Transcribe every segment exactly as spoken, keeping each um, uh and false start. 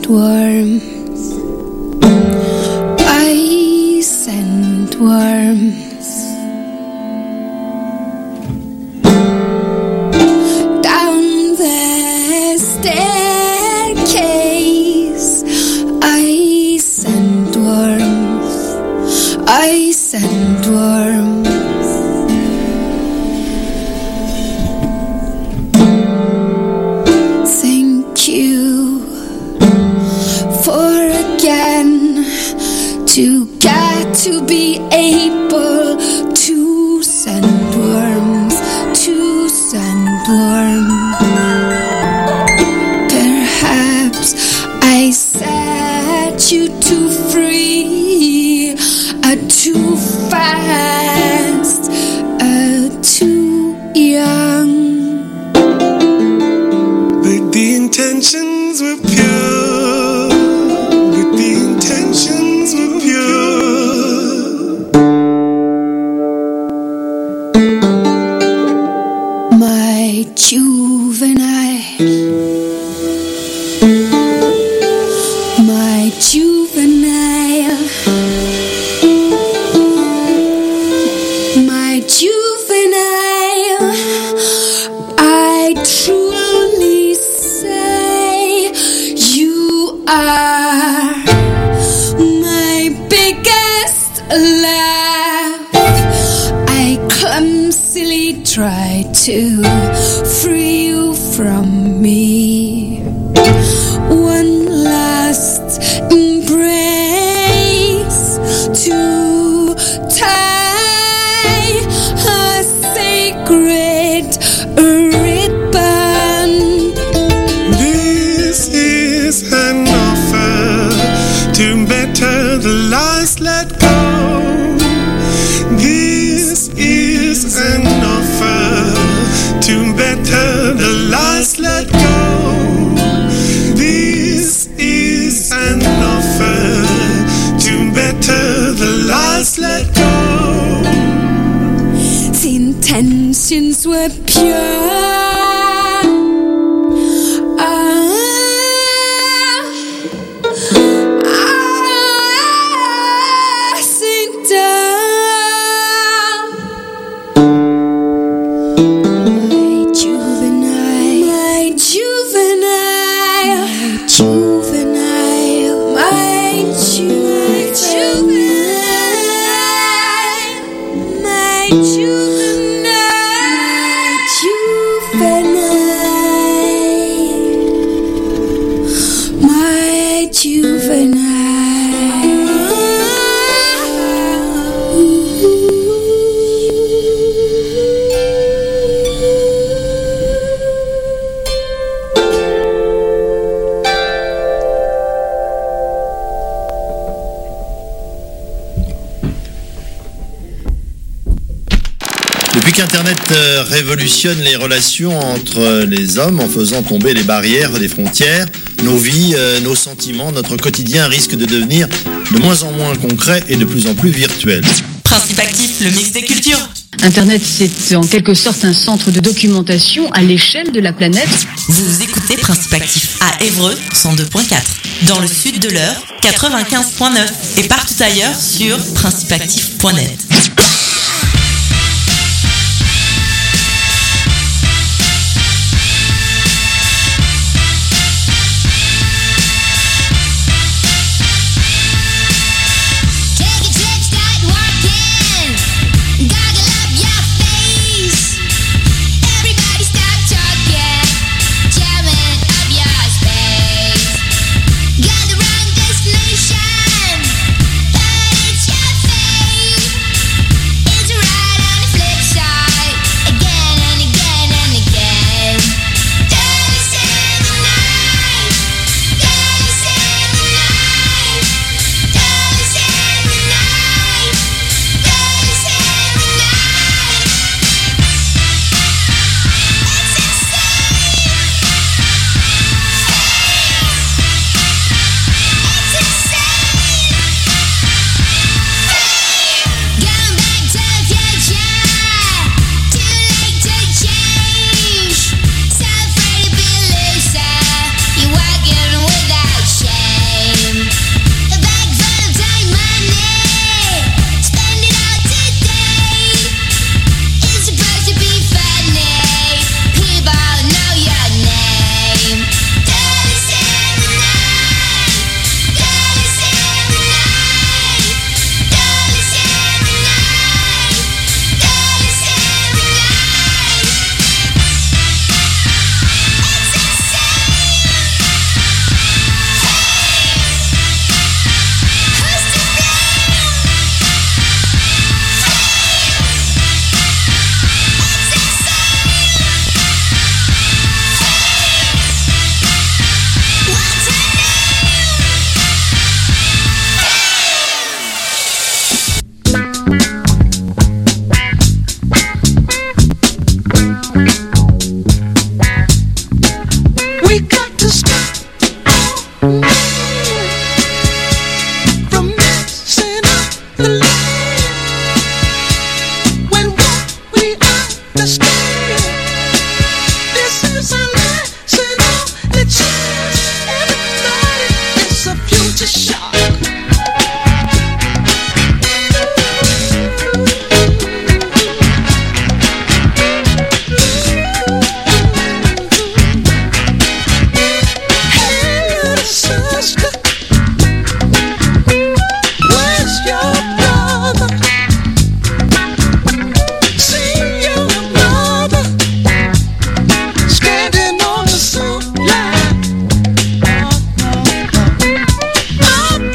sandworms, ice and worms, down the staircase, ice and worms, ice and worms. To get to be able to sandworms, to sandworms. Perhaps I set you too free, uh, too fast, uh, too young. But the intentions were pure. Juvenile, my juvenile, my juvenile, I truly say you are my biggest laugh. I clumsily try to free you from me. One last embrace to tie a sacred ribbon. This is an offer to better the lies let go. This is an offer to better the lies let go. This is an offer to better the lies let go. The intentions were pure. Depuis qu'Internet révolutionne les relations entre les hommes en faisant tomber les barrières des frontières, nos vies, nos sentiments, notre quotidien risquent de devenir de moins en moins concrets et de plus en plus virtuels. Principe actif, le mix des cultures. Internet, c'est en quelque sorte un centre de documentation à l'échelle de la planète. Vous écoutez Principe actif à Évreux, cent deux point quatre. Dans le sud de l'Eure, quatre-vingt-quinze point neuf. Et partout ailleurs sur principe actif point net. Got the wrong destination, but it's your fate. Standing on the sewer line. Oh, no, no.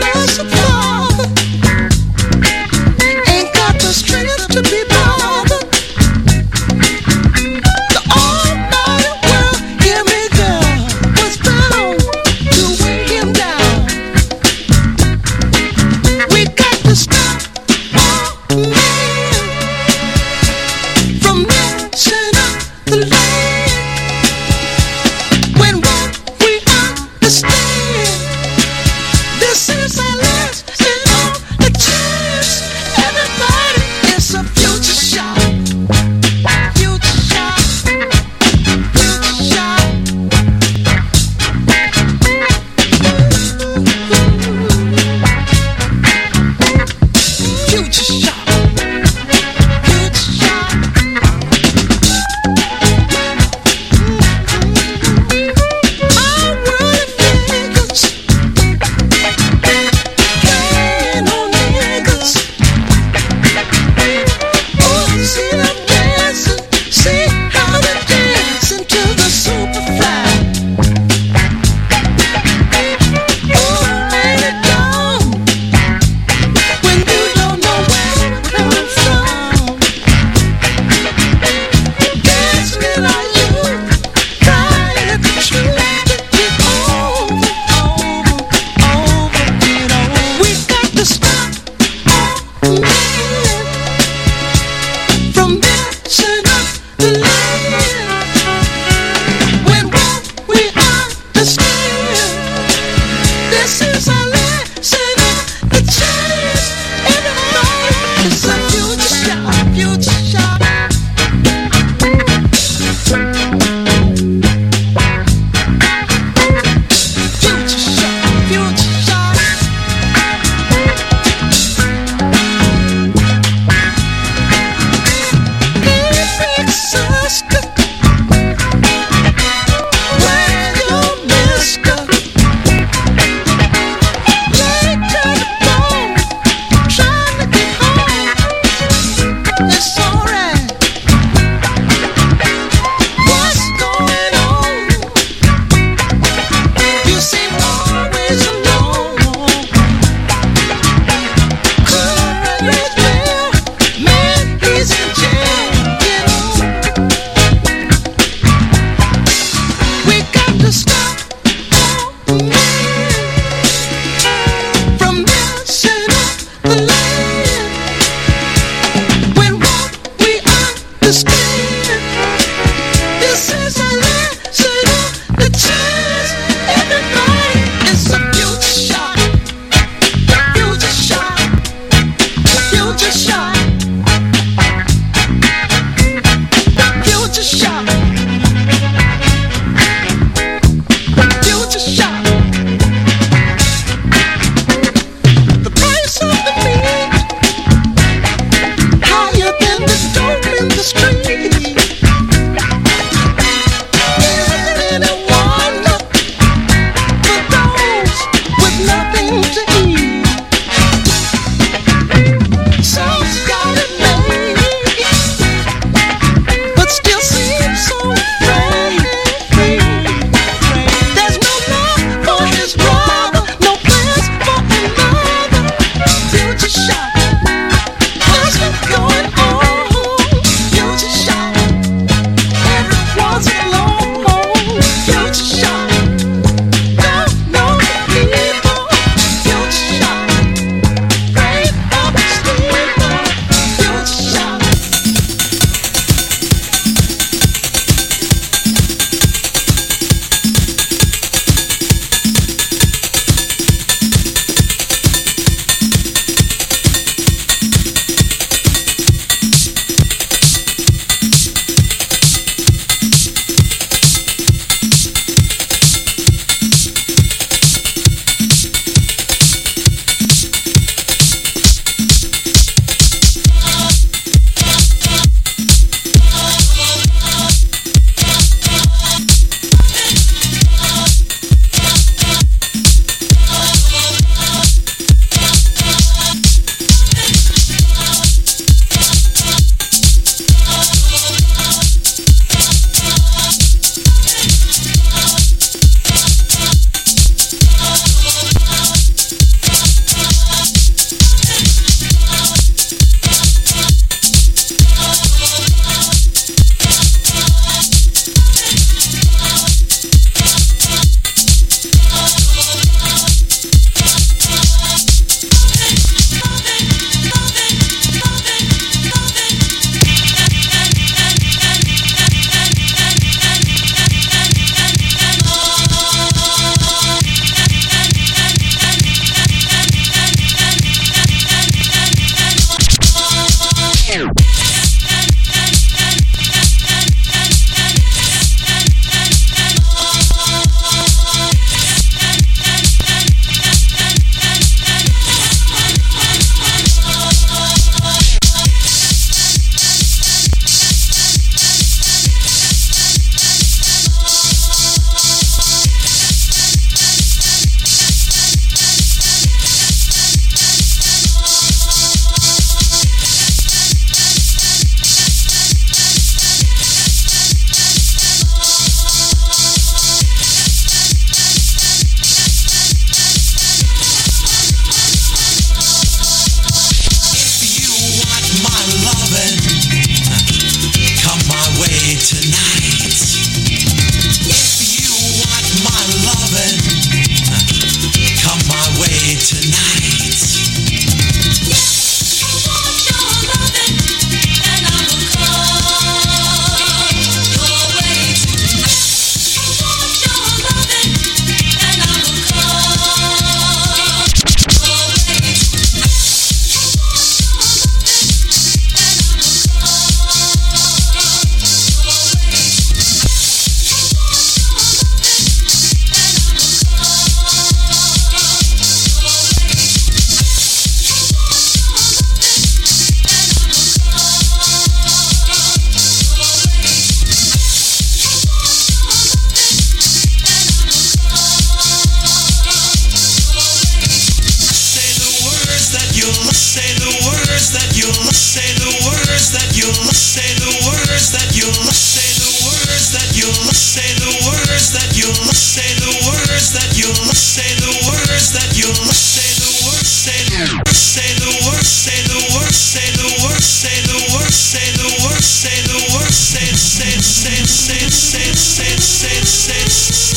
that you love. Say the words that you love. Say the words that you love. Say the words that you love. Say the words that you love. Say the words that you love. Say the words that you love. Say the words. Say the words. Say the words. Say the words. Say the words. Say the words. Say the words. Say the words. Say say say say say say say say.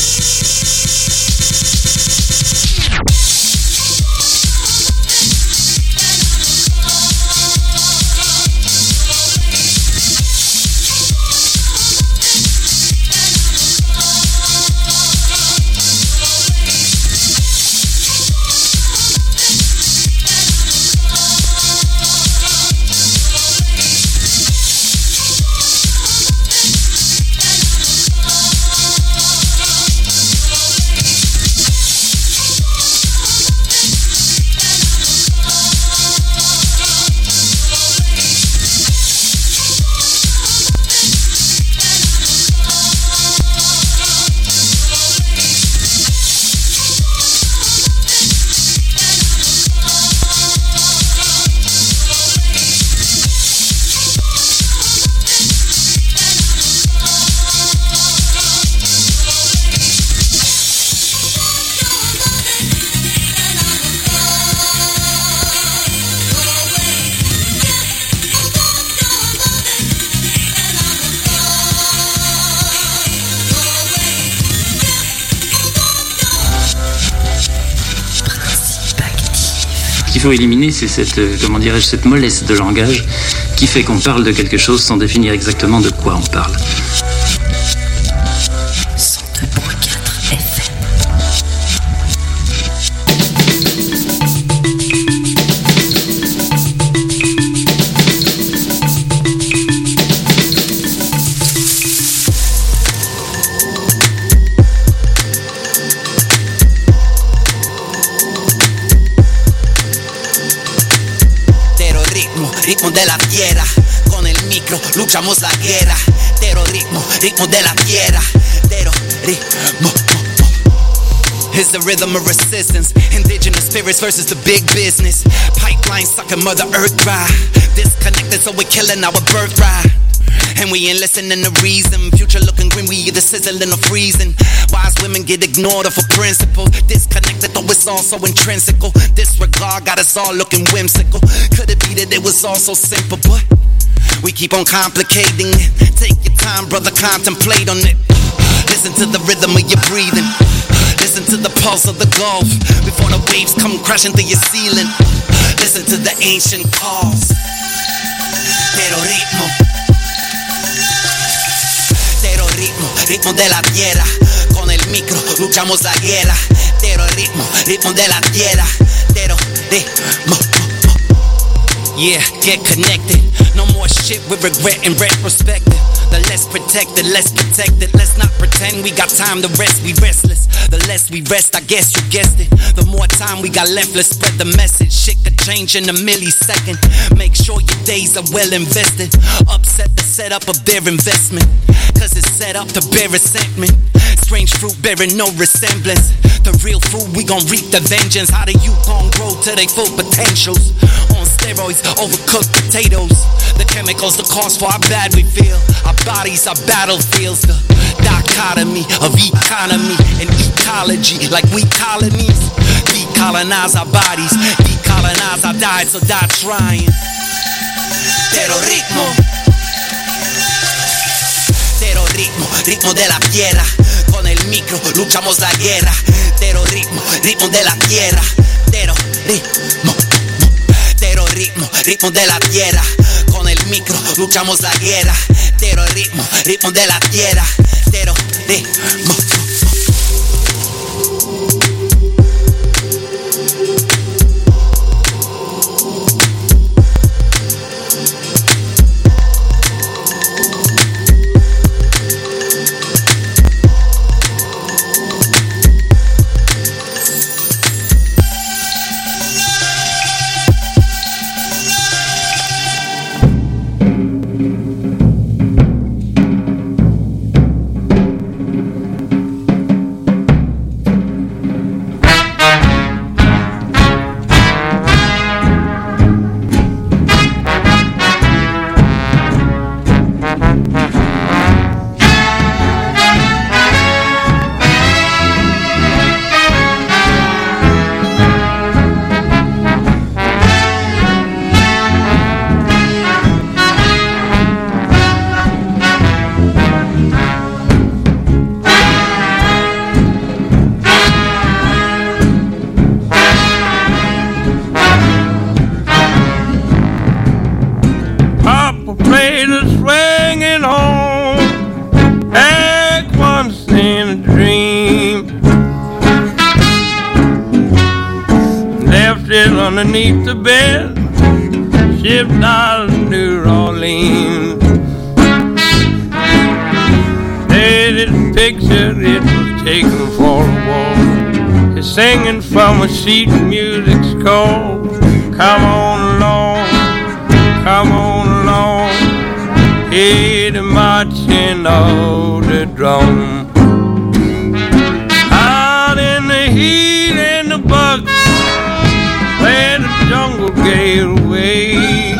qu'il faut éliminer, c'est cette, comment dirais-je, cette mollesse de langage qui fait qu'on parle de quelque chose sans définir exactement de quoi on parle. Ritmo de la tierra, con el micro luchamos la guerra. Tero ritmo, ritmo de la tierra. Tero ritmo. It's the rhythm of resistance. Indigenous spirits versus the big business. Pipeline sucking Mother Earth dry. Disconnected, so we're killing our birthright. And we ain't listening to reason. Future looking green, we either sizzling or freezing. Wise women get ignored for principle. Disconnected, though it's all so intrinsical. Disregard got us all looking whimsical. Could it be that it was all so simple, but we keep on complicating it. Take your time, brother, contemplate on it. Listen to the rhythm of your breathing. Listen to the pulse of the Gulf before the waves come crashing through your ceiling. Listen to the ancient calls. Pero ritmo. Ritmo, ritmo de la tierra, con el micro luchamos la guerra. Tero ritmo, ritmo de la tierra. Tero ritmo. Yeah, get connected. No more shit with regret and retrospective. The less protected, less protected. Let's not pretend we got time to rest, we restless. The less we rest, I guess you guessed it. The more time we got left, let's spread the message. Shit could change in a millisecond. Make sure your days are well invested. Upset the setup of their investment, cause it's set up to bear resentment. Strange fruit bearing no resemblance. The real food, we gon' reap the vengeance. How the youth gon' grow to their full potentials? On steroids, overcooked potatoes. The chemicals, the cause for how bad we feel. Our bodies are battlefields. The dichotomy of economy and ecology, like we colonies. Decolonize our bodies, decolonize our diet, so die trying. Tero ritmo. Tero ritmo, ritmo de la tierra. Con el micro luchamos la guerra. Tero ritmo, ritmo de la tierra. Tero ritmo. Tero ritmo, ritmo de la tierra. Con el micro luchamos la guerra. Tero ritmo, ritmo de la tierra. Tero ritmo. still underneath the bed. Shipped out of New Orleans. Hey, this picture, it was taken for a walk. It's singing from a sheet music score. Come on along, come on along. Hey, the marching of the drum. Out in the heat and the bugs, where the jungle gave away,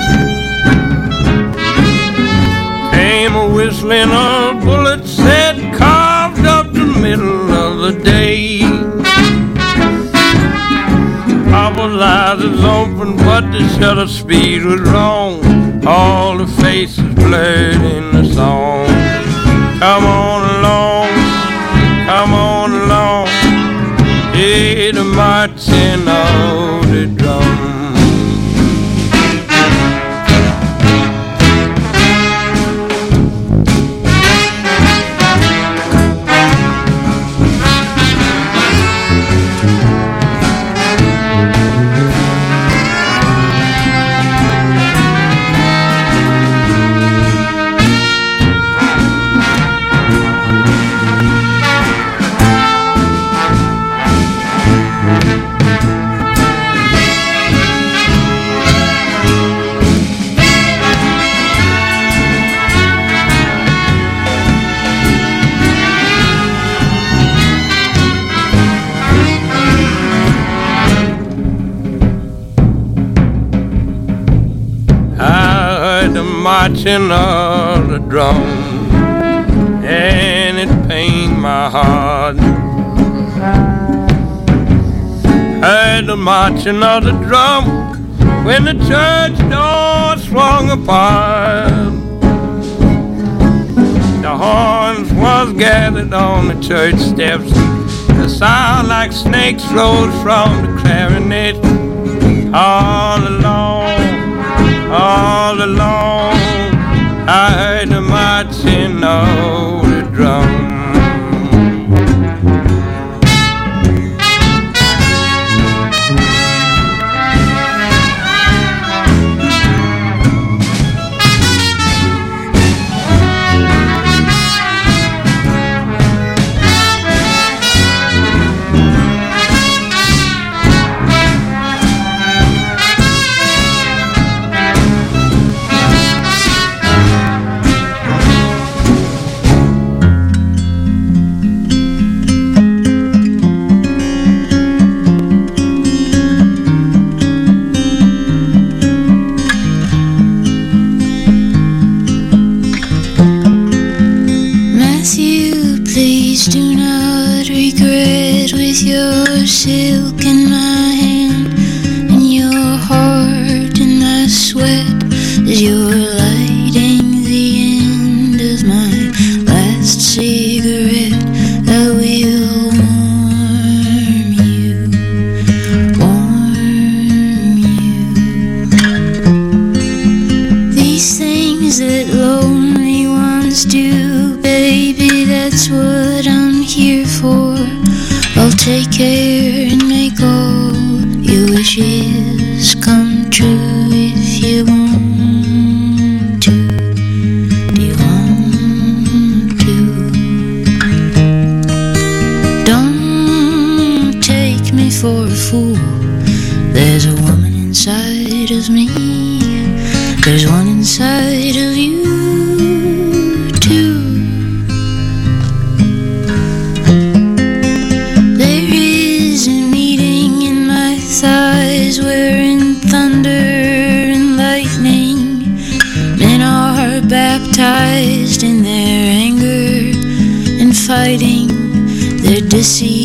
came a whistling of bullets that carved up the middle of the day. Papa's eyes was open, but the shutter speed was wrong. All the faces blurred in the song. Come on along, come on along. Hey, the marching of the drum. Marching of the drum, and it pained my heart. Heard the marching of the drum when the church door swung apart. The horns was gathered on the church steps. The sound like snakes rose from the clarinet. All along, all along, I heard the marching of the drum. Silk in my hand and your heart in my sweat as you're lighting the end of my last cigarette. I will warm you, warm you. These things that lonely ones do, baby, that's what I'm here for. I'll take care and make all your wishes come true if you want to. Do you want to? Don't take me for a fool. There's a woman inside of me. There's one inside of you too. Wherein thunder and lightning, men are baptized in their anger and fighting their deceit.